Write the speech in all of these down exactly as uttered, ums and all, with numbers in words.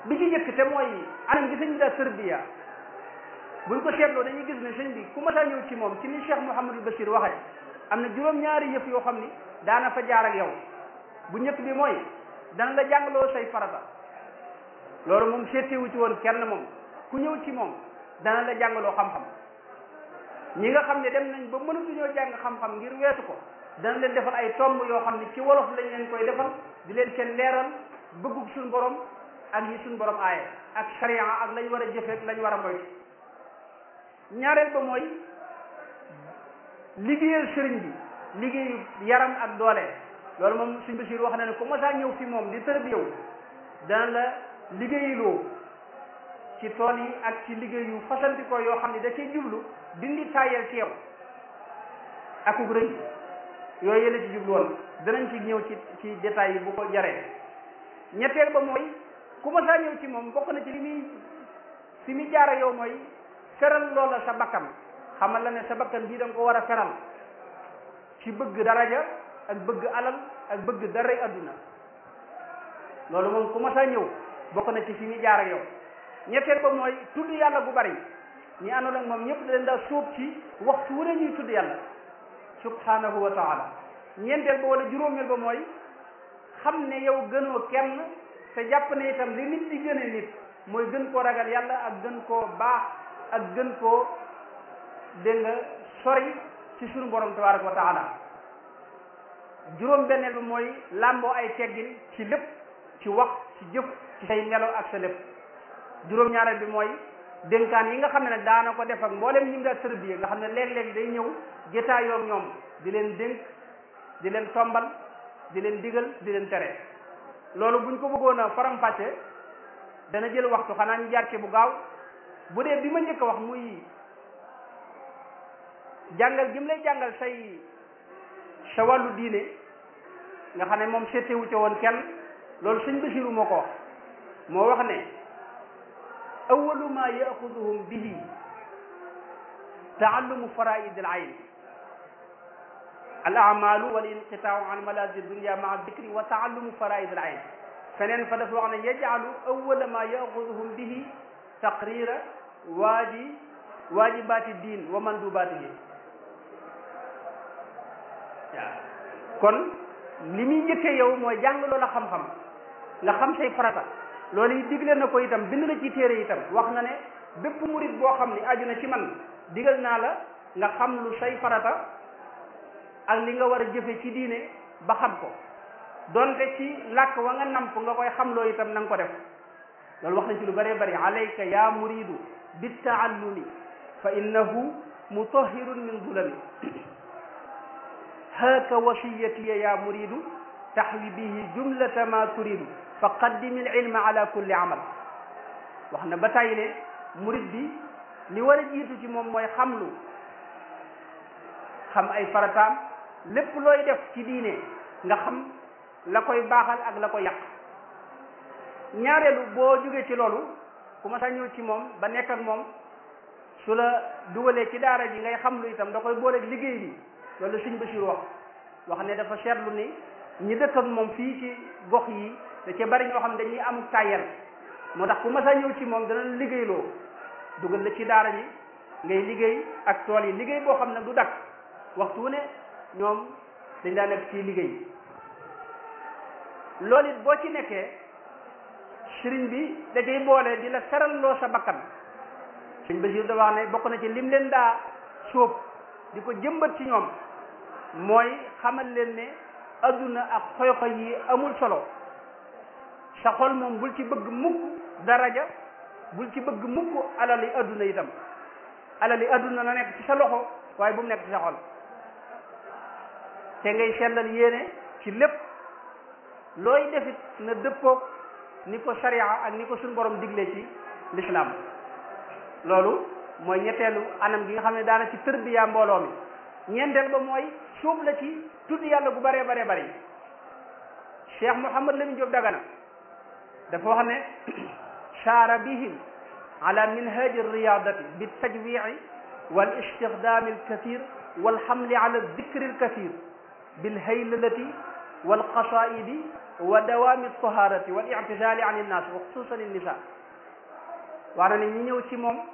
bi ci njëkk te mooy anam gi sëñ bi daa tërbiya buñ ko seetloo dañuy gis ne sëñ bi ku masaa ñëw ci moom ci ni Cheikh Mouhamadul Bachir waxee am na juróom-ñaari yëf yoo xam ni daana fa jaar ak yow bu njëkk bi mooy dana la jàngaloo say farata loolu moom seetewu ci woon kenn moom ku ñëw ci moom dana la jàngaloo xam-xam ñi nga xam ne dem nañ ba mënatuñoo jàng xam-xam ngir weesu ko dana leen defal ay tomb yoo xam ne ci wolof lañ leen koy defal di leen seen leeral bëggug suñu borom ak yi suñu borom aaye ak sharia ak lañ war a jëfeek lañ war a moytu ñaareel ba mooy liggéeyal sëriñ bi liggéeyu yaram ak doole loolu moom suñ Basiir wax na ne ku masaa ñëw fi moom di tërbiyewu dana la liggéeyiloo ci tool yi ak ci liggéey yu fasantikoo yoo xam ne da cay jublu dindi taayal ci yow akug rëy yooyu yële ci jublu woon danañ ci ñëw ci ci détails yi bu ko jaree ñetteel ba mooy ku masaa ñëw ci moom bokk na ci li muy fi muy jaara yow mooy feral loola sa bakkan xamal la ne sa bakkan bii da nga ko war a feral ci bëgg daraja ak bëgg alal ak bëgg daray adduna loolu moom ku masaa ñëw bokk na ci fi muy jaar ak yow ñetteel ba mooy tudd yàlla bu bari ñi àndoon ak moom ñëpp da leen daa sóob ci waxtu wu ne ñuy tudd yàlla subhanahu wa taala ñeenteel ba wala juróomeel ba mooy xam ne yow gënoo kenn te jàpp ne itam li nit di gëne nit mooy gën koo ragal yàlla ak gën koo baax ak gën koo dégg nga sori ci sunu borom tabaraka wa taala juróom benneel bi mooy làmboo ay teggin ci lépp ci wax ci jëf ci say melo ak sa lépp juróom ñaareel bi mooy dénkaan yi nga xam ne nag daana ko def ak mboolem ñi mu daa tërbiye nga xam ne léeg-léeg day ñëw jotaayoo ak ñoom di leen dénk di leen tombal di leen digal di leen tere loolu buñ ko bëggoon a faram-fàcce dana jël waxtu xanaa ñu jaar ci bu gaaw bu dee bi ma njëkk a wax muy jàngal gi mu lay jàngal say sa wàllu diine nga xam ne moom seetewu ca woon kenn loolu sëñ Basiru moo ko wax moo wax ne awalu ma yaxuduhum bihi taallumu faraid al ayn al amalu wal inqitaau an malazi dunia maa dicri wa taallumu faraid al ayn feneen fa dafa wax ne yajcalu awala ma yaxuduhum bihi taqrira waaji waajibati diin wa mandubatihi waaw kon li muy njëkkee yow mooy jàng loola xam-xam nga xam say farata loolu yi digle na ko itam bind na ci téere itam wax na ne bépp murit boo xam ni aju na ci man digal naa la nga xam lu say farata ak li nga war a jëfe ci diine ba xam ko donte ci làkk wa nga namp nga koy xam loo itam na nga ko def loolu wax na ci lu bëree bëri alayka ya muridu bittaallumi fa innahu mutahirun min zulami haaka wasiyatiya ya muridu taxwi bihi jumlata ma turidu fa qaddimi al ilma ala kulli amal wax na ba tàyyi ne murid bi li war a jiitu ci moom mooy xamlu xam ay farataam lépp looy def ci diine nga xam la koy baaxal ak la koy yàq ñaareelu boo jógee ci loolu ku ma sa ñëw ci moom ba nekk ak moom su la dugalee ci daara ji ngay xam lu itam da koy booleeg liggéey bi loolu Sëñ Basiru wax wax ne dafa seetlu ni ñi dëkk ak moom fii ci gox yi da ca bari ñoo xam ne dañuy amuk tàyyel moo tax ku ma sa ñëw ci moom dana liggéeyloo dugal la ci daara ji ngay liggéey ak tool yi liggéey boo xam ne du dakk waxtu wu ne ñoom dañ daa nekk ci liggéey loolu it boo ci nekkee sëriñ bi da cay boole di la feralloo sa bakkan Sëñ Basiru da wax ne bokk na ci lim leen daa sóob di ko jëmbat ci ñoom mooy xamal leen ne adduna ak xoy-xoy yi amul solo sa xol moom bul ci bëgg mukk daraja bul ci bëgg mukk alali adduna itam alali adduna na nekk ci sa loxo waaye bu mu nekk ci sa xol te ngay sellal yéene ci lépp looy defit na dëppoog ni ko sariya ak ni ko suñu borom digle ci l'islam loolu mooy ñetteelu anam gi nga xam ne daana ci tërbiya mbooloo mi ñeenteel ba mooy suub la ci tudd yàlla gu bëree baree bëri Cheikh Mouhamad Lamine Diop Dagana dafa wax ne saara bihim ala minhaji riyadati bi tajwici wal istixdami alkathir walhamli ala dicri alkathir bilhaylalati walqasaidi wa dawaami taharati wal i'tizali an innas wa xususan innisa wax na ne ñi ñëw ci moom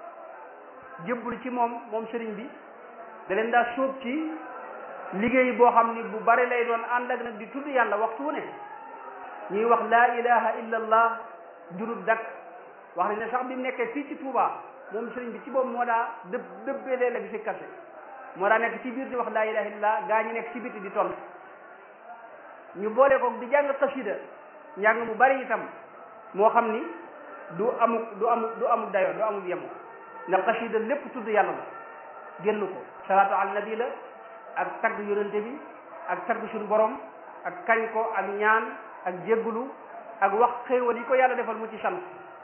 jëbbul ci moom moom sëriñ bi da leen daa sóob ci liggéey boo xam ni bu bari lay doon ànd ak nag di tudd yàlla waxtu wu ne ñuy wax laa ilaha illa allah jurut dak wax nañ ne sax bi mu nekkee fii ci Touba moom sëriñ bi ci boobu moo daa dëb dëbbee lee la bi si kase moo daa nekk ci biir di wax laa ilaha illa allah gaa ñi nekk ci biti di toll ñu boole ko di jàng xasida njàng mu bari itam moo xam ni du amuk du amuk du amuk dayo du amuk yemu ndax xasida lépp tudd yàlla la génn ko salaatu ala nabi la ak tagg yonente bi ak tagg suñu borom ak kañ ko ak ñaan ak jéggulu ak wax xéewal yi ko yàlla defal mu ci sant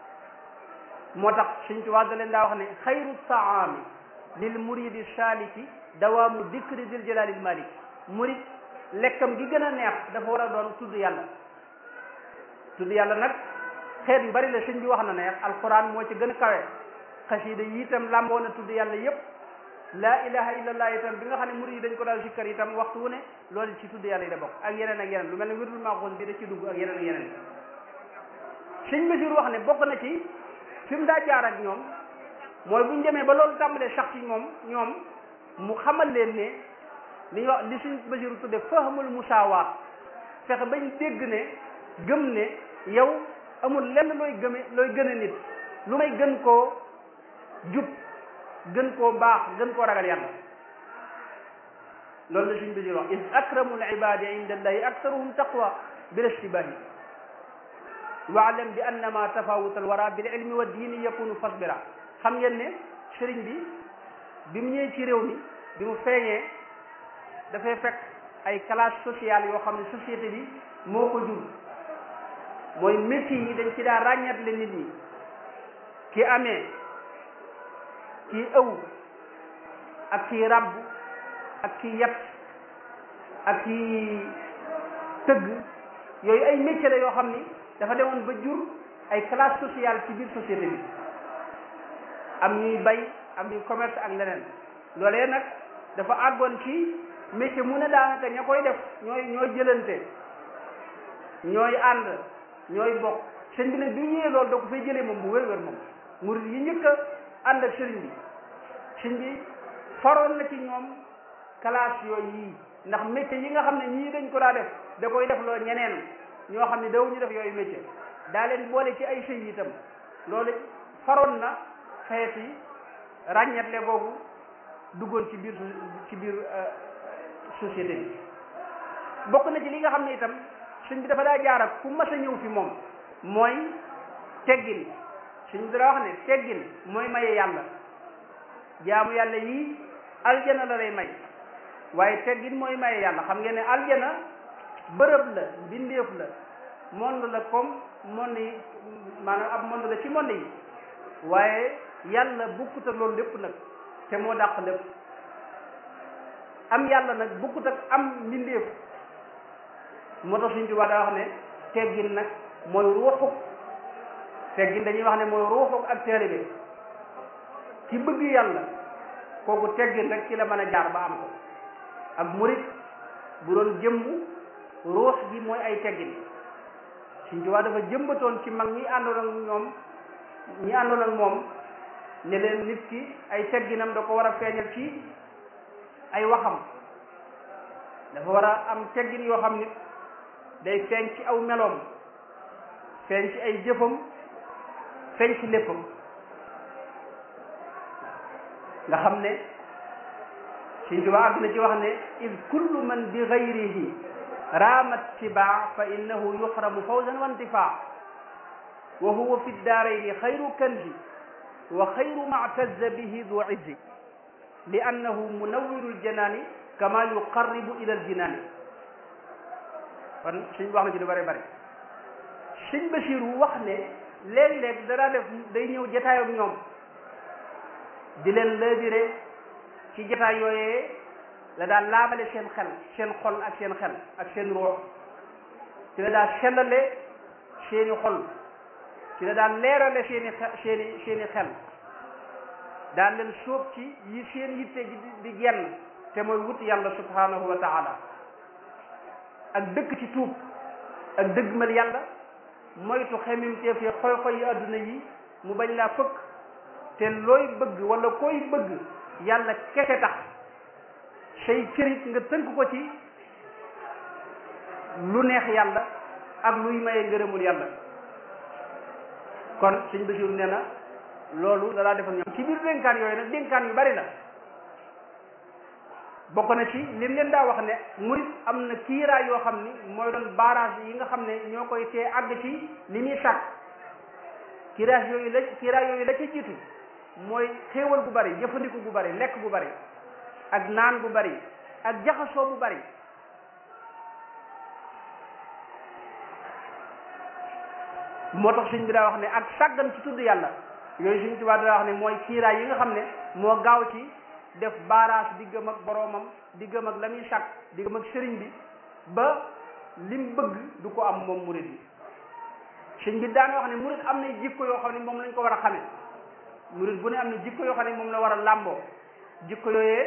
moo tax Sëñ Tuubaa da leen daa wax ne xayru taami lil muridi saliki dawaamu dikri dil jalaalil malik murid lekkam gi gën a neex dafa war a doon tudd yàlla tudd yàlla nag xeet yu bari la sëñ bi wax na ne alquran moo ci gën a kawe xasida yi itam làmboo na tudd yàlla yépp laa ilaha illallah itam bi nga xam ne murid yi dañ ko daal sikkar itam waxtu wu ne loolu ci tudd yàlla yi da bokk ak yeneen ak yeneen lu mel ne wirdul maaxuus bi da ci dugg ak yeneen ak yeneen sëñ Basiru wax ne bokk na ci fi mu daa jaar ak ñoom mooy buñ demee ba loolu tàmbalee sax ci moom ñoom mu xamal leen ne li ñuy wax li sëñ Basiru tudde fahmul musaawaat fexe bañ dégg ne gëm ne yow amul lenn looy gëme looy gën a nit lu may gën koo jub gën koo baax gën koo ragal yàlla loolu la sëñ Basiru wax is akramul ibadi inda allahi aktaruhum taqwa bila ishtibahi waalam bi annama tafawut al wara bil ilmi wa diini yakunu fasbira xam ngeen ne sëriñ bi bi mu ñëwee ci réew mi bi mu feeñee dafay fekk ay classe sociale yoo xam ne société bi moo ko jur mooy métier yi dañ ci daa ràññatle nit ñi ki amee kii ëw ak kii rabb ak kii yat ak kii tëgg yooyu ay métier la yoo xam ni dafa demoon ba jur ay classe sociale ci biir société bi am ñuy bay am ñuy commerce ak leneen loolee nag dafa àggoon ci métier mu ne daanaka ña koy def ñooy ñooy jëlante ñooy ànd ñooy bokk sëñ bi nag bi ñëwee loolu da ko fay jëlee moom bu wér-wér moom murid yi njëkk a ànd ak sëriñ bi sëñ bi faroon na ci ñoom classe yooyu yii ndax métier yi nga xam ne ñii dañ ko daa def da koy def loo ñeneen ñoo xam ne dawuñu def yooyu métier daa leen boole ci ay sëy itam loolu faroon na xeeti ràññetle boobu duggoon ci biir ci biir société bi bokk na ci li nga xam ne itam sëñ bi dafa daa jaar ak ku mas a ñëw fi moom mooy teggin sëñ bi daa wax ne teggin mooy maye yàlla jaamu yàlla yii aljana la lay may waaye teggin mooy maye yàlla xam ngeen ne aljana bërëb la mbindeef la monde la comme monde yi maanaam ab monde la ci monde yi waaye yàlla bukkut ak loolu lépp nag te moo dàq lépp am yàlla nag bukkut ak am mbindeef moo tax suñ Tuubaa daa wax ne teggin nag mooy ruuxu teggin dañuy wax ne mooy ruuxu ak taalibe ki bëgg yàlla kooku teggin rek ci la mën a jaar ba am ko ak murit bu doon jëmm ruux gi mooy ay teggin suñ Tuubaa dafa jëmbatoon ci mag ñi àndoon ak ñoom ñi àndoon ak moom ne leen nit ki ay tegginam da ko war a feeñal ci ay waxam dafa war a am teggin yoo xam nit day feeñ ci aw meloom feeñ ci ay jëfam feeñ ci léppam nga xam ne Sëñ Tuubaa àgg na ci wax ne id kullu man bi gayrihi raama ittibaa fa innahu yuxramu fawzan wa intifaa wa huwa fi daarayni xayru kanzi wa xayru mactazza bihi du izzi li annahu munawwiru ljanaani kama yuqarribu ila aljinaani kon suñ wax na ci lu bëri bëri Sëñ Basiru wax ne léeg-léeg danaa def day ñëw jataay ak ñoom di leen labiré ci jataay yooyee la daal laabale seen xel seen xol ak seen xel ak seen ruux ci la daal sellale seeni xol ci la daal leerale seeni seeni seeni xel daal leen sóob ci yi seen yitte ji di genn te mooy wut yàlla subhanahu wa taala ak dëkk ci tuub ak dëggmal yàlla moytu xemim teef yi xoy xoy yi adduna yi mu bañ laa fëkk te looy bëgg wala koy bëgg yàlla kese tax say cërit nga tënk ko ci lu neex yàlla ak luy maye ngërëmul yàlla. kon sëñ Basiru nee na loolu dalaa defal ñoom ci biir dénkaan yooyu nag dénkaan yu bari la bokk na ci lim leen daa wax ne murit am na kiiraay yoo xam ni mooy doon barrage yi nga xam ne ñoo koy tee àgg ci li muy sàkk kiiraay yooyu la kiiraay yooyu la ci jiitu mooy xéewal gu bari jëfandiku gu bari lekk gu bari ak naan gu bari ak jaxasoo bu bari moo tax sëñ bi daa wax ne ak sàggan ci tudd yàlla yooyu sëñ Tuubaa daa wax ne mooy kiiraay yi nga xam ne moo gaaw ci def barrage diggam ak boroomam diggam ak la muy sàkk diggam ak sëriñ bi ba lim bëgg du ko am moom murit bi sëñ bi daan wax ne murit am na jikko yoo xam ne moom lañ ko war a xame murit bu ne am na jikko yoo xam ne moom la war a làmboo jikko yooyee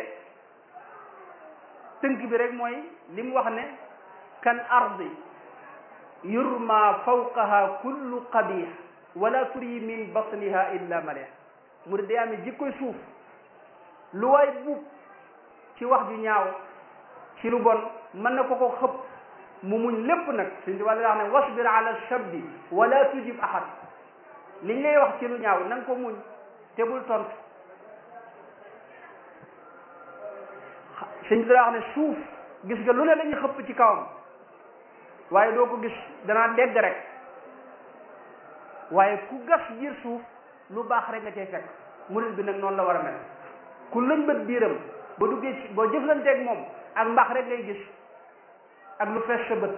tënk bi rek mooy li mu wax ne kan ardi yurma fawqaha kullu qabih wala turi min batniha illa malih murit day amee jikkoy suuf lu waay buub ci wax ju ñaaw ci lu bon mën na ko ko xëpp mu muñ lépp nag suñ wala wax ne wasbir ala shabdi wala tujib ahad liñ lay wax ci lu ñaaw na nga ko muñ te bul tontu suñ wax ne suuf gis nga lu ne lañuy xëpp ci kawam waaye doo ko gis danaa dégg rek waaye ku gas biir suuf lu baax rek nga cay fekk murit bi nag noonu la war a mel ku lëñbët biiram ba duggee ci boo jëflanteeg moom ak mbaax rek ngay gis ak lu fees sa bët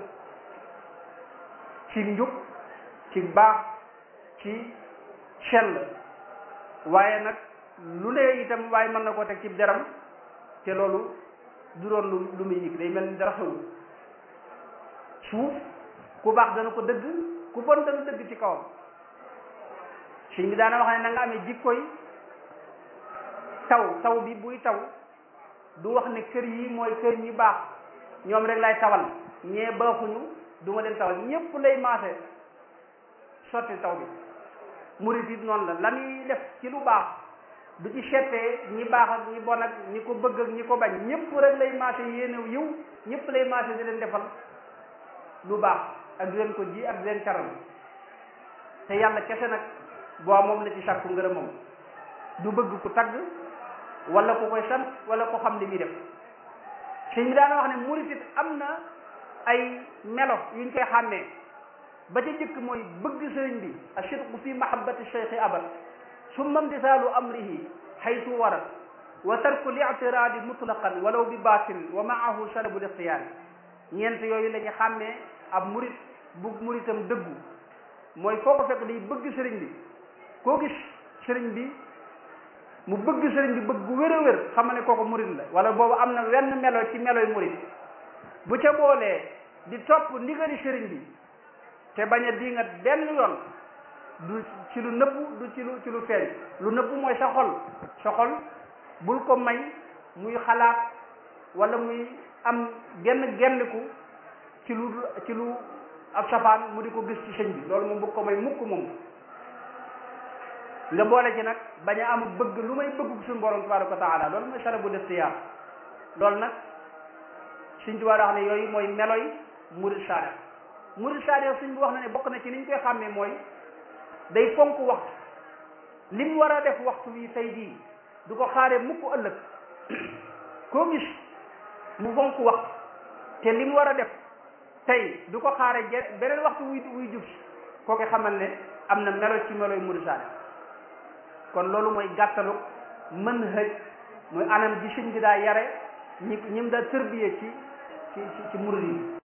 ci njub ci baax ci sell waaye nag lu ne itam waaye mën na koo teg ci deram te loolu du doon lu lu muy yëg day mel ni dara xewul suuf ku baax dana ko dëgg ku bon dana dëgg ci kawam sëñ bi daana wax ne na nga amee jikkoy taw taw bi buy taw du wax ne kër yi mooy kër ñi baax ñoom rek lay tawal ñee baaxuñu du ma leen tawal ñépp lay maase sotti taw bi murit it noonu la la muy def ci lu baax du ci seetee ñi baax ak ñi bon ak ñi ko bëgg ak ñi ko bañ ñépp rek lay maase yéenew yiw ñépp lay maase di leen defal lu baax ak di leen ko ji ak di leen caral te yàlla kese nag boo moom la ci sàkku ngërëmam du bëgg ku tagg wala ku koy sant wala ko xam li muy def sëñ bi daana wax ne murit it am na ay melo yuñ koy xàmmee ba ca jëkk mooy bëgg sëriñ bi ashirku fi mahabbati cheikhi abad summa imtisaalu amrihi haytu warat wa tarku li'tiraadi mutlaqan walaw bi baatil wa maahu salabu lixtiyaar ñeent yooyu la ñu xàmmee ab murit bu muritam dëggu mooy foo ko fekk day bëgg sëriñ bi koo gis sëriñ bi mu bëgg sëriñ bi bëgg gu wér a wér xam ne kooku murit la wala boobu am na wenn melo ci meloy murit bu ca boolee di topp ndigali sëriñ bi te bañ a di nga benn yoon du ci lu nëbbu du ci lu ci lu feeñ lu nëbbu mooy sa xol sa xol bul ko may muy xalaat wala muy am genn genniku ci lu ci lu ab safaan mu di ko gis ci sëñ bi loolu moom bu ko may mukk moom nga boole ci nag bañ a am bëgg lu may bëgg suñu borom tabaraka wa taala loolu mooy salabu lixtiyaar loolu nag suñ tubaab wax ne yooyu mooy meloy murid saadiq murid saadiq suñ bi wax na ne bokk na ci ni ñu koy xàmmee mooy day fonk waxtu li mu war a def waxtu wi tey jii du ko xaaree mukk ëllëg koo gis mu fonk waxtu te li mu war a def tey du ko xaaree beneen waxtu wuy wuy jub kooku xamal ne am na melo ci meloy murid saadiq kon loolu mooy gàttalu mën hëj mooy anam ji sëñ bi daa yare ñi ñi mu daa tërbiye ci ci ci murid yi